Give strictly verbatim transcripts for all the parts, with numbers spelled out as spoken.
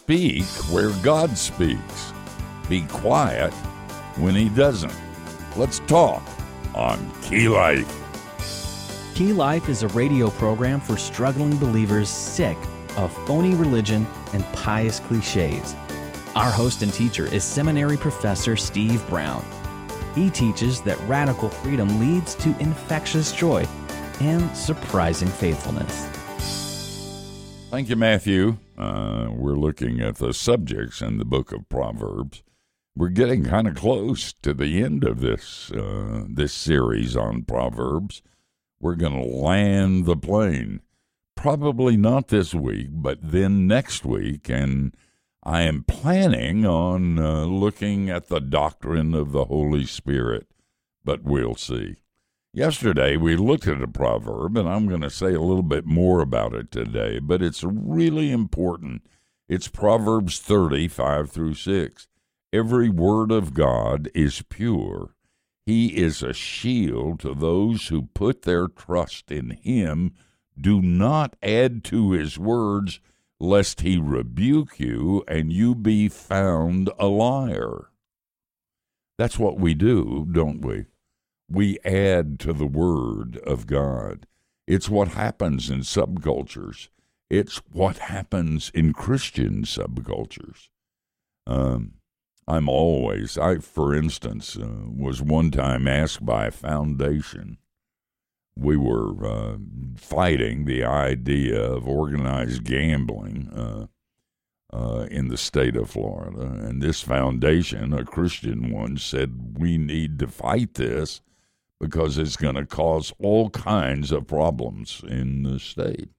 Speak where God speaks. Be quiet when he doesn't. Let's talk on Key Life. Key Life is a radio program for struggling believers sick of phony religion and pious cliches. Our host and teacher is seminary professor Steve Brown. He teaches that radical freedom leads to infectious joy and surprising faithfulness. Thank you, Matthew. Uh, we're looking at the subjects in the book of Proverbs. We're getting kind of close to the end of this uh, this series on Proverbs. We're going to land the plane. Probably not this week, but then next week. And I am planning on uh, looking at the doctrine of the Holy Spirit, but we'll see. Yesterday, we looked at a proverb, and I'm going to say a little bit more about it today, but it's really important. It's Proverbs thirty, five through six. Every word of God is pure. He is a shield to those who put their trust in him. Do not add to his words, lest he rebuke you and you be found a liar. That's what we do, don't we? We add to the word of God. It's what happens in subcultures. It's what happens in Christian subcultures. Um, I'm always, I, for instance, uh, was one time asked by a foundation. We were uh, fighting the idea of organized gambling uh, uh, in the state of Florida. And this foundation, a Christian one, said we need to fight this because it's going to cause all kinds of problems in the state.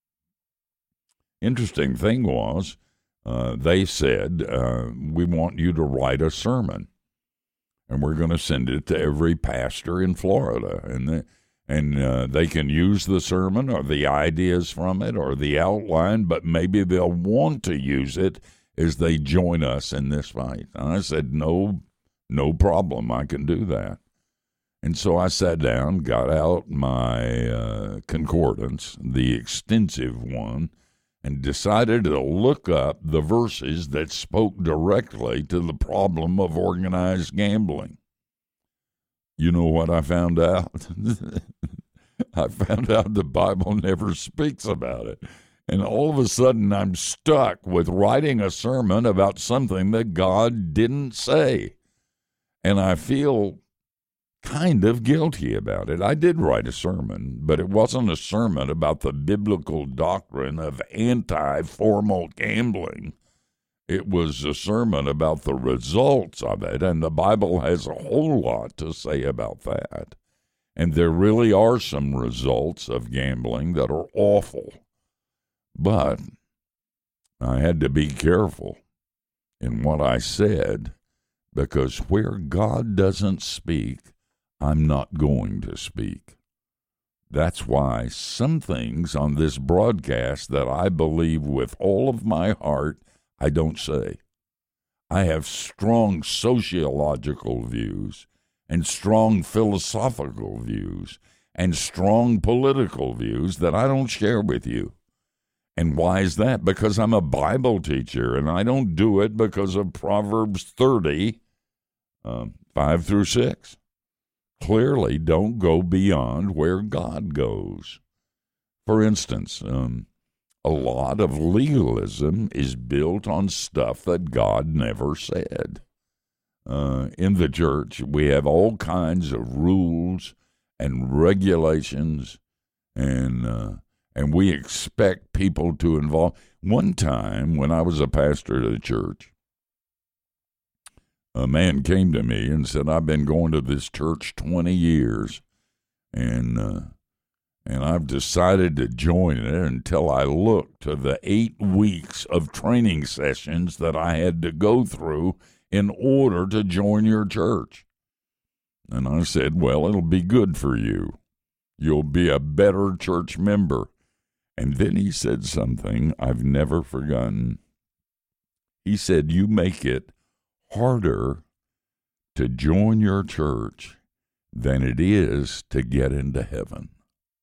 Interesting thing was, uh, they said, uh, we want you to write a sermon, and we're going to send it to every pastor in Florida. And they, and uh, they can use the sermon or the ideas from it or the outline, but maybe they'll want to use it as they join us in this fight. And I said, no, no problem. I can do that. And so I sat down, got out my uh, concordance, the extensive one, and decided to look up the verses that spoke directly to the problem of organized gambling. You know what I found out? I found out the Bible never speaks about it. And all of a sudden I'm stuck with writing a sermon about something that God didn't say. And I feel kind of guilty about it. I did write a sermon, but it wasn't a sermon about the biblical doctrine of anti-formal gambling. It was a sermon about the results of it, and the Bible has a whole lot to say about that. And there really are some results of gambling that are awful. But I had to be careful in what I said, because where God doesn't speak, I'm not going to speak. That's why some things on this broadcast that I believe with all of my heart, I don't say. I have strong sociological views and strong philosophical views and strong political views that I don't share with you. And why is that? Because I'm a Bible teacher, and I don't do it because of Proverbs thirty, um, five through six. Clearly don't go beyond where God goes. For instance, um, a lot of legalism is built on stuff that God never said. Uh, in the church, we have all kinds of rules and regulations, and uh, and we expect people to involve. One time, when I was a pastor at a church, a man came to me and said, I've been going to this church twenty years, and uh, and I've decided to join it until I look to the eight weeks of training sessions that I had to go through in order to join your church. And I said, well, it'll be good for you. You'll be a better church member. And then he said something I've never forgotten. He said, you make it harder to join your church than it is to get into heaven.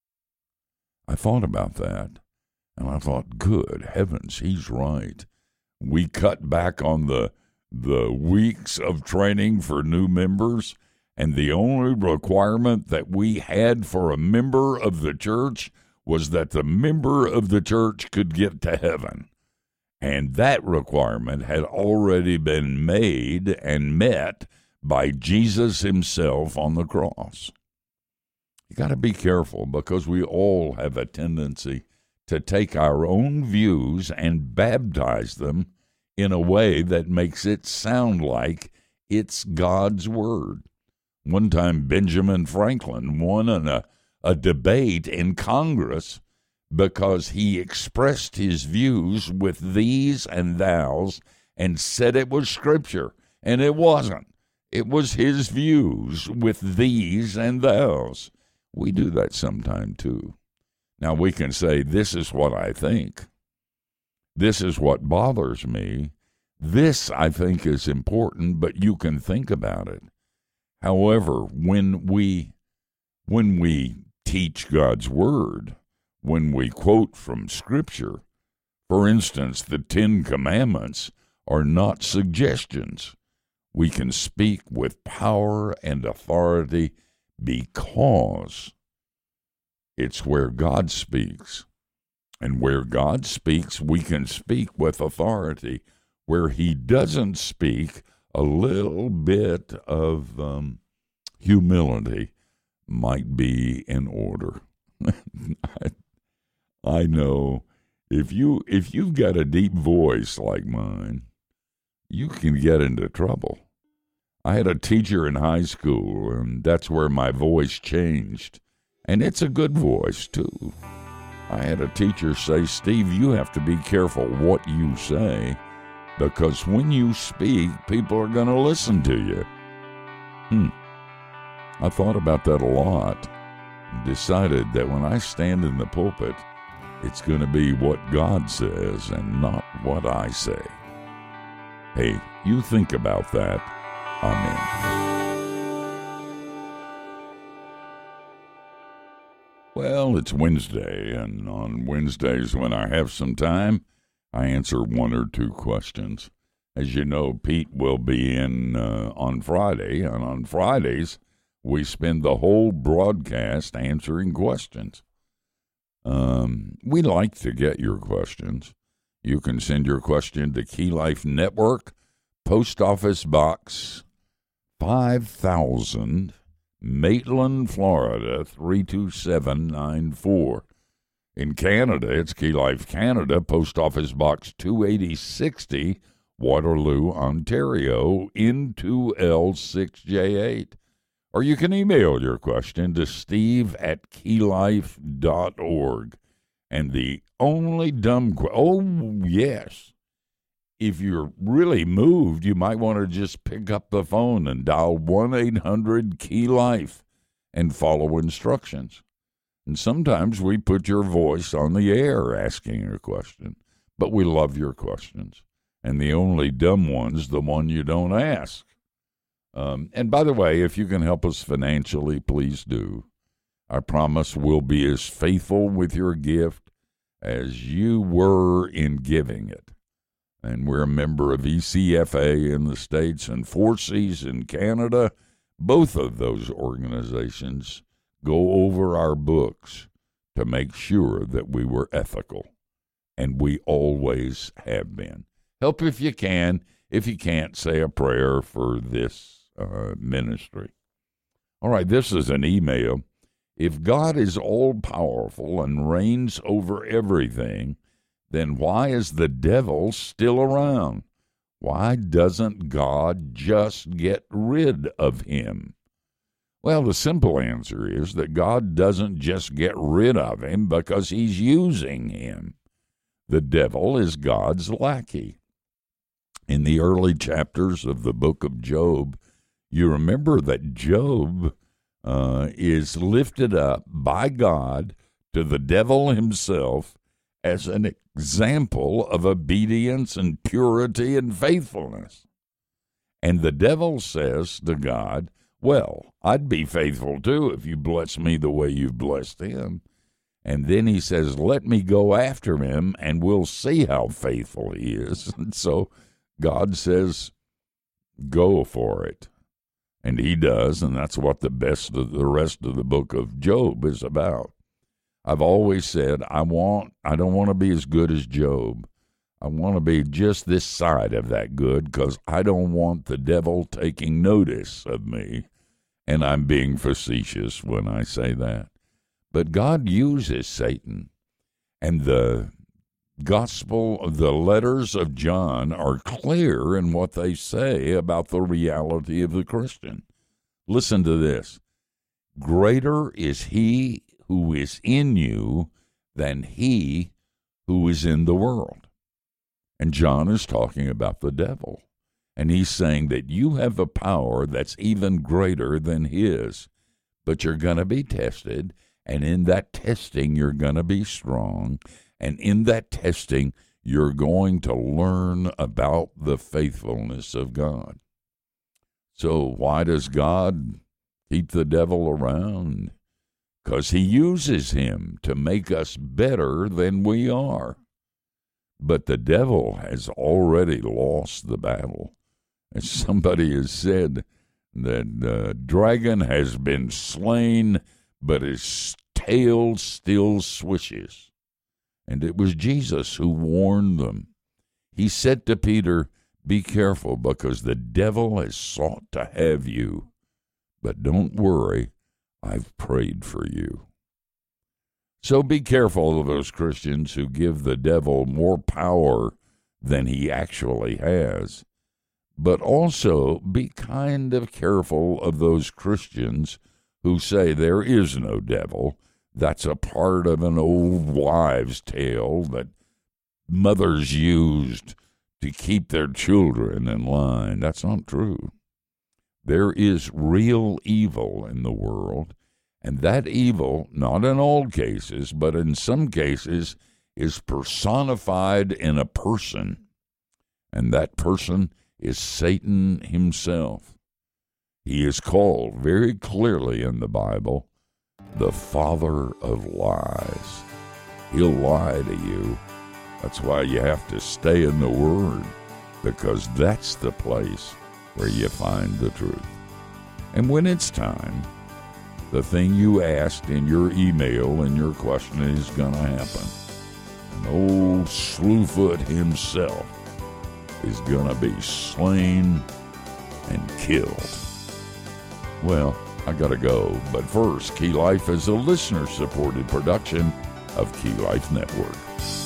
I thought about that, and I thought, good heavens, he's right. We cut back on the the weeks of training for new members, and the only requirement that we had for a member of the church was that the member of the church could get to heaven. And that requirement had already been made and met by Jesus himself on the cross. You got to be careful, because we all have a tendency to take our own views and baptize them in a way that makes it sound like it's God's word. One time, Benjamin Franklin won in a, a debate in Congress because he expressed his views with these and thous and said it was Scripture, and it wasn't. It was his views with these and thous. We do that sometime, too. Now, we can say, this is what I think. This is what bothers me. This, I think, is important, but you can think about it. However, when we when we teach God's Word, when we quote from Scripture, for instance, the Ten Commandments are not suggestions. We can speak with power and authority because it's where God speaks. And where God speaks, we can speak with authority. Where he doesn't speak, a little bit of um, humility might be in order. I, I know if you if you've got a deep voice like mine, you can get into trouble. I had a teacher in high school, and that's where my voice changed. And it's a good voice, too. I had a teacher say, Steve, you have to be careful what you say, because when you speak, people are going to listen to you. Hmm. I thought about that a lot and decided that when I stand in the pulpit, it's going to be what God says and not what I say. Hey, you think about that. Amen. Well, it's Wednesday, and on Wednesdays when I have some time, I answer one or two questions. As you know, Pete will be in uh, on Friday, and on Fridays, we spend the whole broadcast answering questions. Um, we like to get your questions. You can send your question to Key Life Network, Post Office Box five thousand, Maitland, Florida, three two seven nine four. In Canada, it's Key Life Canada, Post Office Box two eighty sixty, Waterloo, Ontario, N two L six J eight. Or you can email your question to steve at keylife dot org. And the only dumb question, oh, yes, if you're really moved, you might want to just pick up the phone and dial one eight hundred key life and follow instructions. And sometimes we put your voice on the air asking a question, but we love your questions. And the only dumb one's the one you don't ask. Um, and by the way, if you can help us financially, please do. I promise we'll be as faithful with your gift as you were in giving it. And we're a member of E C F A in the States and Four Cs in Canada. Both of those organizations go over our books to make sure that we were ethical. And we always have been. Help if you can. If you can't, say a prayer for this uh, ministry. All right, this is an email. If God is all-powerful and reigns over everything, then why is the devil still around? Why doesn't God just get rid of him? Well, the simple answer is that God doesn't just get rid of him because he's using him. The devil is God's lackey. In the early chapters of the book of Job, you remember that Job uh, is lifted up by God to the devil himself as an example of obedience and purity and faithfulness. And the devil says to God, well, I'd be faithful too if you bless me the way you've blessed him. And then he says, let me go after him, and we'll see how faithful he is. And so God says, go for it. And he does, and that's what the best of the rest of the book of Job is about. I've always said, I want, I don't want to be as good as Job. I want to be just this side of that good, because I don't want the devil taking notice of me. And I'm being facetious when I say that. But God uses Satan, and the gospel, the letters of John are clear in what they say about the reality of the Christian. Listen to this. Greater is he who is in you than he who is in the world. And John is talking about the devil. And he's saying that you have a power that's even greater than his. But you're going to be tested. And in that testing, you're going to be strong. And in that testing, you're going to learn about the faithfulness of God. So why does God keep the devil around? Because he uses him to make us better than we are. But the devil has already lost the battle. As somebody has said, that the dragon has been slain, but his tail still swishes. And it was Jesus who warned them. He said to Peter, be careful, because the devil has sought to have you. But don't worry, I've prayed for you. So be careful of those Christians who give the devil more power than he actually has. But also be kind of careful of those Christians who say there is no devil. That's a part of an old wives' tale that mothers used to keep their children in line. That's not true. There is real evil in the world, and that evil, not in all cases, but in some cases, is personified in a person, and that person is Satan himself. He is called very clearly in the Bible the father of lies. He'll lie to you. That's why you have to stay in the Word, because that's the place where you find the truth. And when it's time, the thing you asked in your email and your question is going to happen. And old Slewfoot himself is going to be slain and killed. Well, I got to go. But first, Key Life is a listener-supported production of Key Life Network.